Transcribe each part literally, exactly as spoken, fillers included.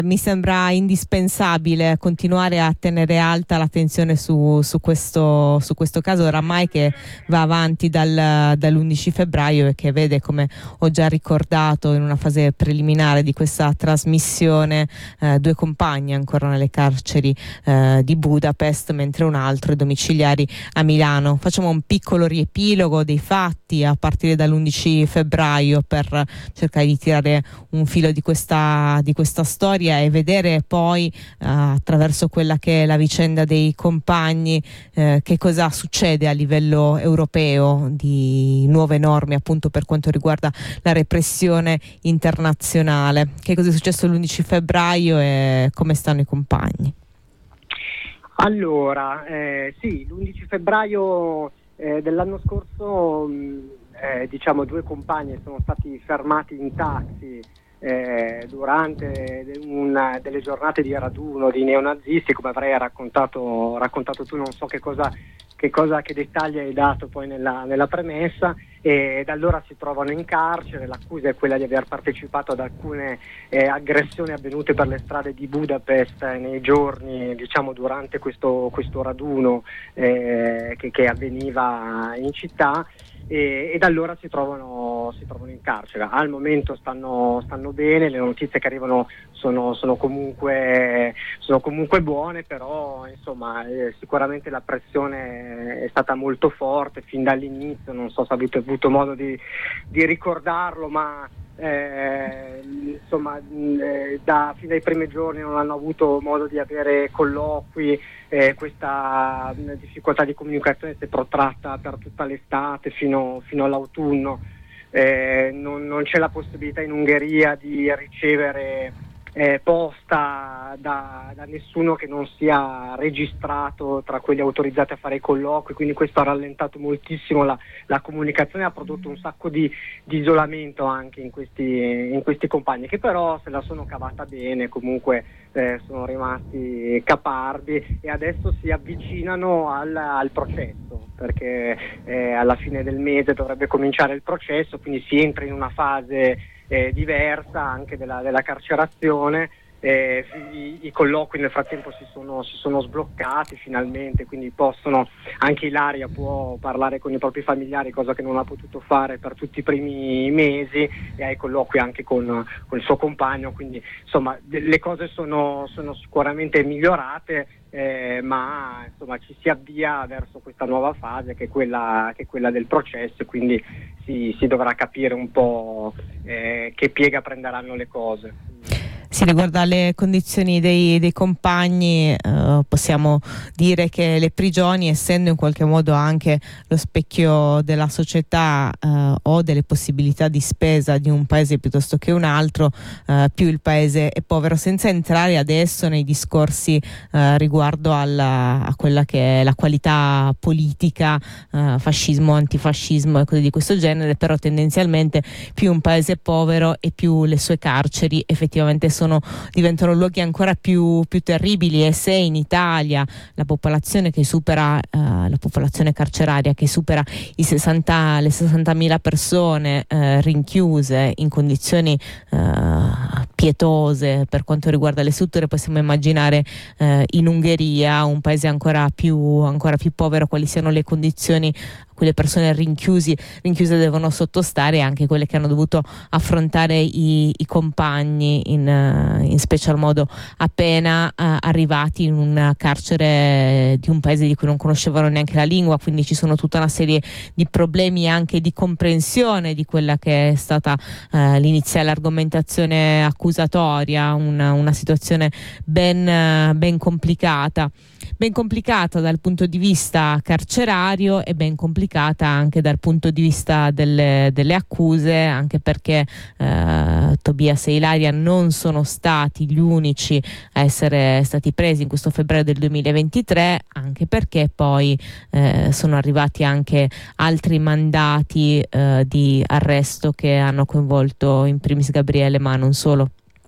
Mi sembra indispensabile continuare a tenere alta l'attenzione su, su, questo, su questo caso oramai che va avanti dal, dall'undici febbraio e che vede, come ho già ricordato in una fase preliminare di questa trasmissione, eh, due compagni ancora nelle carceri eh, di Budapest, mentre un altro è domiciliari a Milano. Facciamo un piccolo riepilogo dei fatti a partire dall'undici febbraio per cercare di tirare un filo di questa, di questa storia e vedere poi eh, attraverso quella che è la vicenda dei compagni eh, che cosa succede a livello europeo di nuove norme appunto per quanto riguarda la repressione internazionale. Che cosa è successo l'undici febbraio e come stanno i compagni? Allora, eh, sì, l'undici febbraio eh, dell'anno scorso mh, eh, diciamo due compagni sono stati fermati in taxi Eh, durante una delle giornate di raduno di neonazisti, come avrai raccontato, raccontato tu, non so che cosa, che cosa, che dettagli hai dato poi nella, nella premessa, e da allora si trovano in carcere. L'accusa è quella di aver partecipato ad alcune eh, aggressioni avvenute per le strade di Budapest eh, nei giorni, diciamo, durante questo, questo raduno eh, che, che avveniva in città. E, e da allora si trovano, si trovano in carcere. Al momento stanno, stanno bene, le notizie che arrivano sono, sono, comunque, sono comunque buone, però insomma eh, sicuramente la pressione è stata molto forte fin dall'inizio. Non so se avete avuto modo di, di ricordarlo, ma eh, insomma eh, da fin dai primi giorni non hanno avuto modo di avere colloqui. Eh, questa difficoltà di comunicazione si è protratta per tutta l'estate fino, fino all'autunno. Eh, non, non c'è la possibilità in Ungheria di ricevere eh, posta da, da nessuno che non sia registrato tra quelli autorizzati a fare i colloqui, quindi questo ha rallentato moltissimo la, la comunicazione, ha prodotto un sacco di, di isolamento anche in questi, in questi compagni, che però se la sono cavata bene, comunque eh, sono rimasti caparbi e adesso si avvicinano al, al processo, perché eh, alla fine del mese dovrebbe cominciare il processo, quindi si entra in una fase eh, diversa anche della, della carcerazione. Eh, i, i colloqui nel frattempo si sono, si sono sbloccati finalmente, quindi possono, anche Ilaria può parlare con i propri familiari, cosa che non ha potuto fare per tutti i primi mesi, e ha i colloqui anche con, con il suo compagno, quindi insomma le cose sono, sono sicuramente migliorate, eh, ma insomma ci si avvia verso questa nuova fase che è quella, che è quella del processo, quindi si, si dovrà capire un po' eh, che piega prenderanno le cose. Sì, riguardo alle condizioni dei, dei compagni, eh, possiamo dire che le prigioni, essendo in qualche modo anche lo specchio della società eh, o delle possibilità di spesa di un paese piuttosto che un altro, eh, più il paese è povero, senza entrare adesso nei discorsi eh, riguardo alla, a quella che è la qualità politica, eh, fascismo, antifascismo e cose di questo genere, però tendenzialmente più un paese è povero e più le sue carceri effettivamente sono Sono, diventano luoghi ancora più, più terribili. E se in Italia la popolazione che supera eh, la popolazione carceraria che supera i sessanta, le sessantamila persone eh, rinchiuse in condizioni eh, pietose per quanto riguarda le strutture, possiamo immaginare eh, in Ungheria, un paese ancora più, ancora più povero, quali siano le condizioni quelle persone rinchiusi, rinchiuse devono sottostare, anche quelle che hanno dovuto affrontare i, i compagni in, uh, in special modo appena uh, arrivati in un carcere di un paese di cui non conoscevano neanche la lingua, quindi ci sono tutta una serie di problemi anche di comprensione di quella che è stata uh, l'iniziale argomentazione accusatoria, una, una situazione ben, uh, ben complicata. Ben complicata dal punto di vista carcerario e ben complicata anche dal punto di vista delle, delle accuse, anche perché eh, Tobias e Ilaria non sono stati gli unici a essere stati presi in questo febbraio del duemilaventitré, anche perché poi eh, sono arrivati anche altri mandati eh, di arresto che hanno coinvolto in primis Gabriele, ma non solo.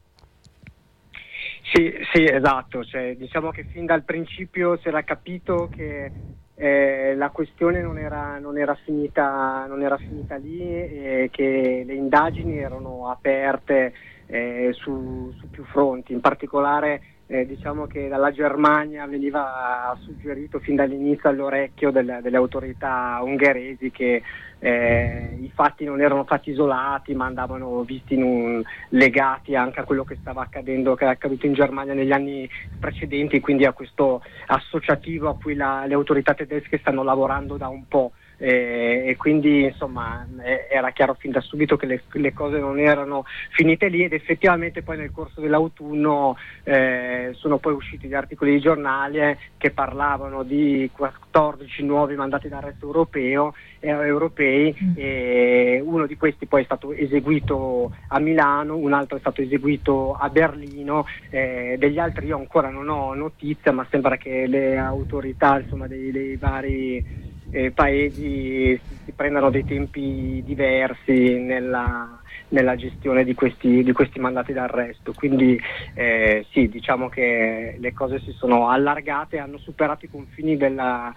Sì, sì, esatto, cioè, diciamo che fin dal principio si era capito che eh, la questione non era, non era finita, non era finita lì, e che le indagini erano aperte eh, su, su più fronti. In particolare eh, diciamo che dalla Germania veniva suggerito fin dall'inizio all'orecchio delle, delle autorità ungheresi che eh, i fatti non erano fatti isolati, ma andavano visti in un, legati anche a quello che stava accadendo, che è accaduto in Germania negli anni precedenti, quindi a questo associativo a cui la, le autorità tedesche stanno lavorando da un po'. Eh, e quindi insomma eh, era chiaro fin da subito che le, le cose non erano finite lì, ed effettivamente poi nel corso dell'autunno eh, sono poi usciti gli articoli di giornale che parlavano di quattordici nuovi mandati d'arresto europeo, eh, europei mm. e uno di questi poi è stato eseguito a Milano, un altro è stato eseguito a Berlino, eh, degli altri io ancora non ho notizia, ma sembra che le autorità insomma dei, dei vari Eh, paesi si prendano dei tempi diversi nella, nella gestione di questi, di questi mandati d'arresto, quindi eh, sì, diciamo che le cose si sono allargate, hanno superato i confini della,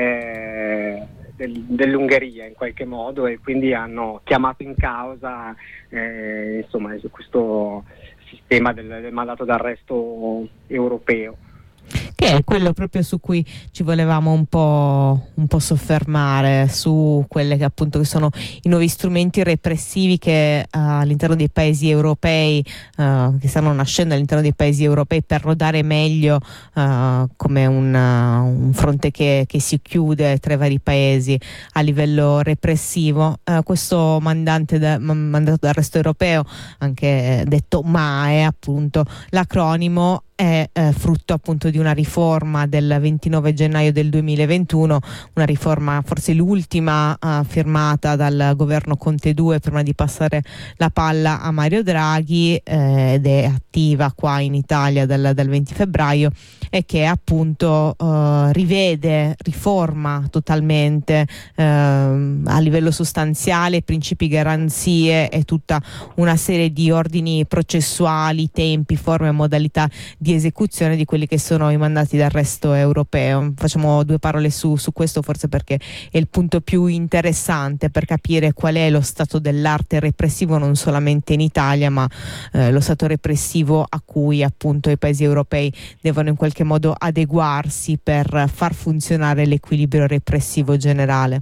eh, del, dell'Ungheria in qualche modo, e quindi hanno chiamato in causa eh, insomma questo sistema del, del mandato d'arresto europeo. Che è quello proprio su cui ci volevamo un po', un po' soffermare, su quelle che appunto che sono i nuovi strumenti repressivi che uh, all'interno dei paesi europei, uh, che stanno nascendo all'interno dei paesi europei per rodare meglio uh, come un, uh, un fronte che, che si chiude tra i vari paesi a livello repressivo. Uh, questo mandante da, mandato d'arresto europeo, anche detto M A E, appunto l'acronimo, è eh, frutto appunto di una riforma del ventinove gennaio del duemilaventuno, una riforma forse l'ultima eh, firmata dal governo Conte due prima di passare la palla a Mario Draghi, eh, ed è attiva qua in Italia dal, dal venti febbraio, e che appunto eh, rivede, riforma totalmente eh, a livello sostanziale principi, garanzie e tutta una serie di ordini processuali, tempi, forme e modalità di esecuzione di quelli che sono i mandati d'arresto europeo. Facciamo due parole su, su questo, forse perché è il punto più interessante per capire qual è lo stato dell'arte repressivo non solamente in Italia, ma eh, lo stato repressivo a cui appunto i paesi europei devono in qualche modo adeguarsi per far funzionare l'equilibrio repressivo generale.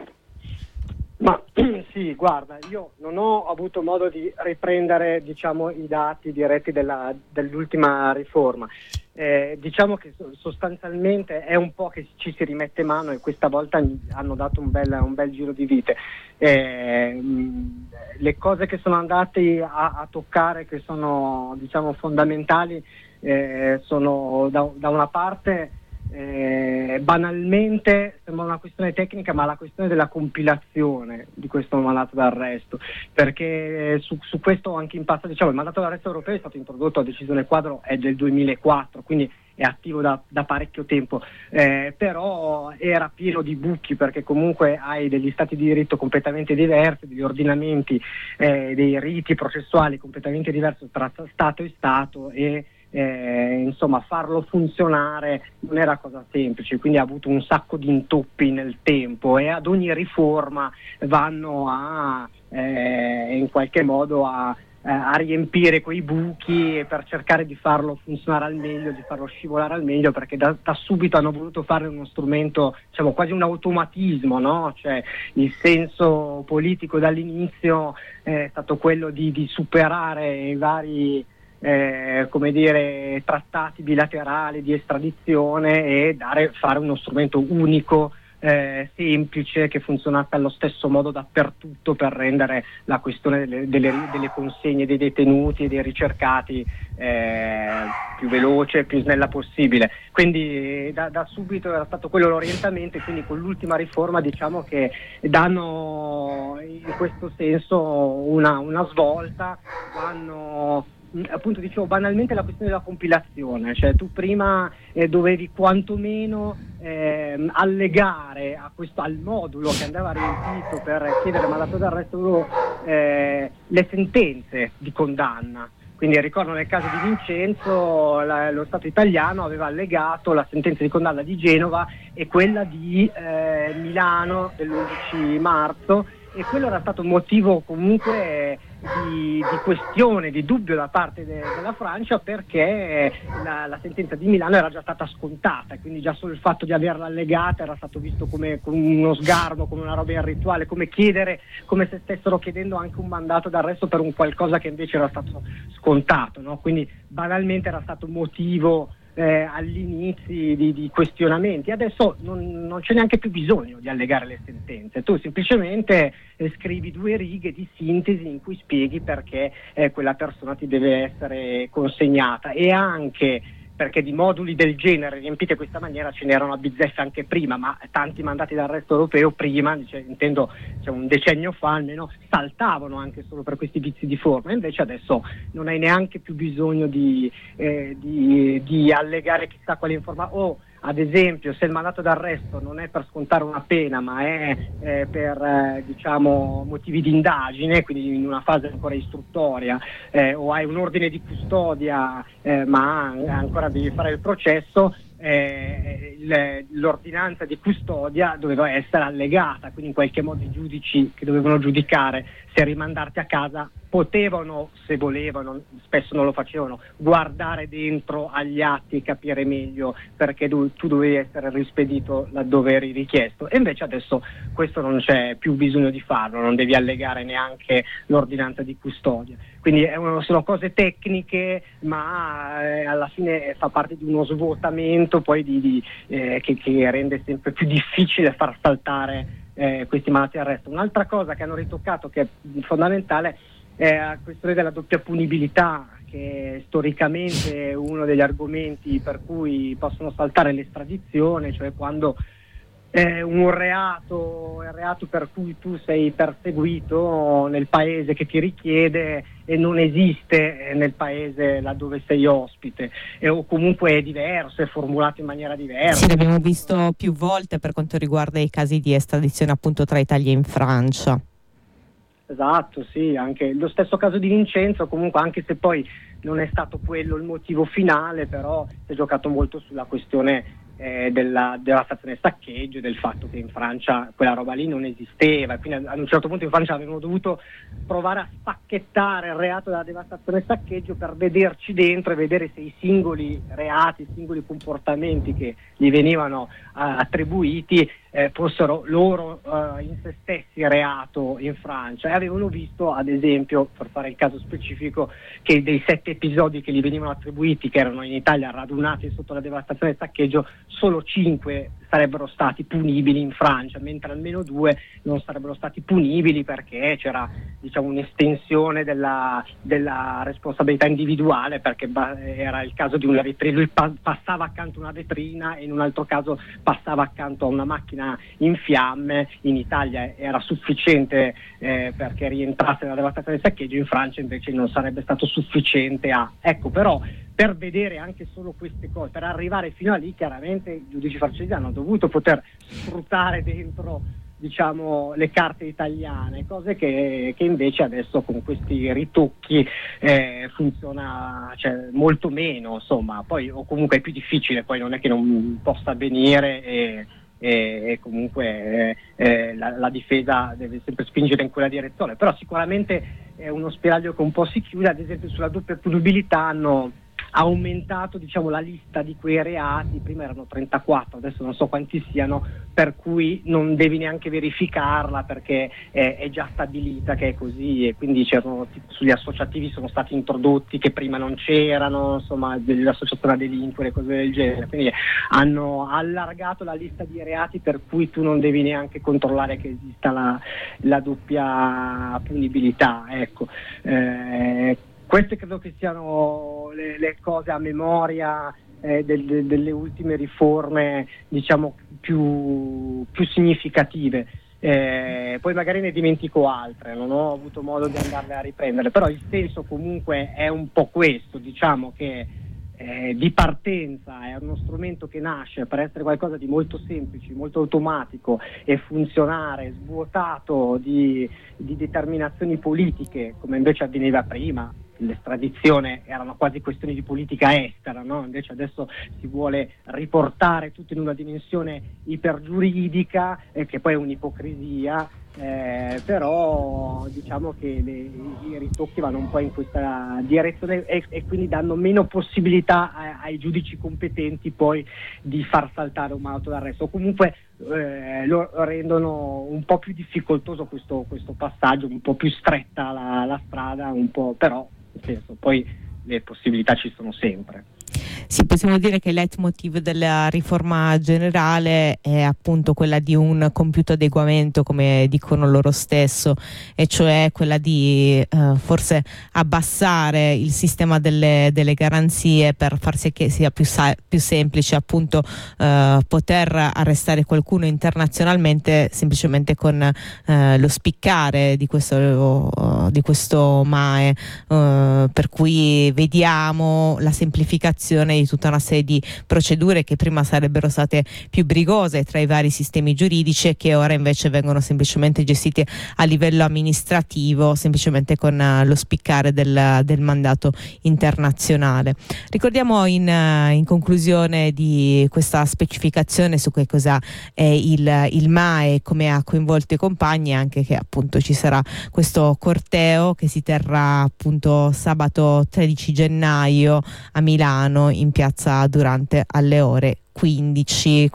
Ma sì, guarda, io non ho avuto modo di riprendere, diciamo, i dati diretti della, dell'ultima riforma. Eh, diciamo che sostanzialmente è un po' che ci si rimette mano, e questa volta hanno dato un bel, un bel giro di vite. Eh, le cose che sono andate a, a toccare, che sono, diciamo, fondamentali, eh, sono da, da una parte Eh, banalmente sembra una questione tecnica, ma la questione della compilazione di questo mandato d'arresto, perché su, su questo anche in passato, diciamo, il mandato d'arresto europeo è stato introdotto a decisione quadro, è del duemilaquattro, quindi è attivo da, da parecchio tempo, eh, però era pieno di buchi, perché comunque hai degli stati di diritto completamente diversi, degli ordinamenti, eh, dei riti processuali completamente diversi tra Stato e Stato, e Eh, insomma farlo funzionare non era cosa semplice, quindi ha avuto un sacco di intoppi nel tempo, e ad ogni riforma vanno a eh, in qualche modo a, eh, a riempire quei buchi per cercare di farlo funzionare al meglio, di farlo scivolare al meglio, perché da, da subito hanno voluto fare uno strumento, diciamo, quasi un automatismo, no? Cioè il senso politico dall'inizio è stato quello di, di superare i vari Eh, come dire, trattati bilaterali di estradizione e dare, fare uno strumento unico, eh, semplice, che funzionasse allo stesso modo dappertutto, per rendere la questione delle, delle, delle consegne dei detenuti e dei ricercati eh, più veloce e più snella possibile. Quindi da, da subito era stato quello l'orientamento, e quindi con l'ultima riforma diciamo che danno in questo senso una, una svolta, vanno, appunto, dicevo, banalmente la questione della compilazione, cioè tu prima eh, dovevi quantomeno eh, allegare a questo, al modulo che andava riempito per chiedere mandato d'arresto eh, le sentenze di condanna. Quindi ricordo nel caso di Vincenzo la, lo Stato italiano aveva allegato la sentenza di condanna di Genova e quella di eh, Milano dell'undici marzo, e quello era stato un motivo comunque di, di questione, di dubbio da parte de, della Francia, perché la, la sentenza di Milano era già stata scontata, quindi già solo il fatto di averla allegata era stato visto come, come uno sgarbo, come una roba irrituale, come chiedere, come se stessero chiedendo anche un mandato d'arresto per un qualcosa che invece era stato scontato, no? Quindi banalmente era stato motivo Eh, all'inizio di, di questionamenti. Adesso non, non c'è neanche più bisogno di allegare le sentenze, tu semplicemente eh, scrivi due righe di sintesi in cui spieghi perché eh, quella persona ti deve essere consegnata, e anche perché di moduli del genere riempiti a questa maniera ce n'erano a bizzeffe anche prima, ma tanti mandati d'arresto europeo prima, cioè, intendo cioè un decennio fa almeno, saltavano anche solo per questi vizi di forma. Invece adesso non hai neanche più bisogno di, eh, di, di allegare chissà quale informazione, o ad esempio se il mandato d'arresto non è per scontare una pena ma è eh, per eh, diciamo motivi di indagine, quindi in una fase ancora istruttoria, eh, o hai un ordine di custodia eh, ma ancora devi fare il processo, eh, le, l'ordinanza di custodia doveva essere allegata, quindi in qualche modo i giudici che dovevano giudicare se rimandarti a casa potevano, se volevano, spesso non lo facevano, guardare dentro agli atti e capire meglio perché tu, tu dovevi essere rispedito laddove eri richiesto, e invece adesso questo non c'è più bisogno di farlo, non devi allegare neanche l'ordinanza di custodia. Quindi è uno, sono cose tecniche, ma eh, alla fine fa parte di uno svuotamento poi di, di, eh, che, che rende sempre più difficile far saltare eh, questi mandati d'arresto. Un'altra cosa che hanno ritoccato, che è fondamentale, è la questione della doppia punibilità, che storicamente è uno degli argomenti per cui possono saltare l'estradizione, cioè quando eh, un reato è il reato per cui tu sei perseguito nel paese che ti richiede e non esiste nel paese laddove sei ospite, e, o comunque è diverso, è formulato in maniera diversa. Sì, l'abbiamo visto più volte per quanto riguarda i casi di estradizione appunto tra Italia e Francia. Esatto, sì, anche lo stesso caso di Vincenzo, comunque, anche se poi non è stato quello il motivo finale, però si è giocato molto sulla questione eh, della devastazione e saccheggio, del fatto che in Francia quella roba lì non esisteva, e quindi ad un certo punto in Francia avevano dovuto provare a spacchettare il reato della devastazione e saccheggio per vederci dentro e vedere se i singoli reati, i singoli comportamenti che gli venivano uh, attribuiti eh, fossero loro uh, in se stessi reato in Francia, e avevano visto, ad esempio, per fare il caso specifico, che dei sette episodi che gli venivano attribuiti, che erano in Italia radunati sotto la devastazione e saccheggio, solo cinque sarebbero stati punibili in Francia, mentre almeno due non sarebbero stati punibili perché c'era, diciamo, un'estensione della, della responsabilità individuale, perché era il caso di una vetrina, lui pa- passava accanto a una vetrina e in un altro caso passava accanto a una macchina in fiamme. In Italia era sufficiente eh, perché rientrasse nella devastazione del saccheggio, in Francia invece non sarebbe stato sufficiente a... Ecco, però per vedere anche solo queste cose, per arrivare fino a lì, chiaramente i giudici francesi hanno dovuto poter sfruttare dentro, diciamo, le carte italiane, cose che, che invece adesso con questi ritocchi eh, funziona, cioè, molto meno, insomma. Poi, o comunque è più difficile, poi non è che non possa avvenire, e, e, e comunque eh, eh, la, la difesa deve sempre spingere in quella direzione, però sicuramente è uno spiraglio che un po' si chiude. Ad esempio sulla doppia punibilità hanno aumentato, diciamo, la lista di quei reati, prima erano trentaquattro, adesso non so quanti siano, per cui non devi neanche verificarla perché è, è già stabilita che è così, e quindi c'erano, tipo, sugli associativi sono stati introdotti che prima non c'erano, insomma, delle associazioni a delinquere, cose del genere, quindi hanno allargato la lista di reati per cui tu non devi neanche controllare che esista la, la doppia punibilità, ecco. Eh, Queste credo che siano le, le cose a memoria eh, del, de, delle ultime riforme, diciamo, più, più significative. Eh, poi magari ne dimentico altre, non ho avuto modo di andarle a riprendere, però il senso comunque è un po' questo, diciamo che eh, di partenza è uno strumento che nasce per essere qualcosa di molto semplice, molto automatico e funzionare, svuotato di, di determinazioni politiche, come invece avveniva prima. L'estradizione erano quasi questioni di politica estera, no? Invece adesso si vuole riportare tutto in una dimensione ipergiuridica, eh, che poi è un'ipocrisia, Eh, però diciamo che le, i ritocchi vanno un po' in questa direzione e, e quindi danno meno possibilità a, ai giudici competenti poi di far saltare un auto d'arresto, o comunque eh, lo rendono un po' più difficoltoso questo, questo passaggio, un po' più stretta la, la strada, un po', però nel senso, poi le possibilità ci sono sempre. Sì, possiamo dire che il leitmotiv della riforma generale è appunto quella di un compiuto adeguamento, come dicono loro stesso, e cioè quella di eh, forse abbassare il sistema delle, delle garanzie per far sì che sia più, sa- più semplice appunto eh, poter arrestare qualcuno internazionalmente semplicemente con eh, lo spiccare di questo, uh, di questo M A E, uh, per cui vediamo la semplificazione di tutta una serie di procedure che prima sarebbero state più brigose tra i vari sistemi giuridici e che ora invece vengono semplicemente gestite a livello amministrativo, semplicemente con uh, lo spiccare del, del mandato internazionale. Ricordiamo in, uh, in conclusione di questa specificazione su che cosa è il, il M A E e come ha coinvolto i compagni, anche che appunto ci sarà questo corteo che si terrà appunto sabato tredici gennaio a Milano in piazza Durante alle ore quindici.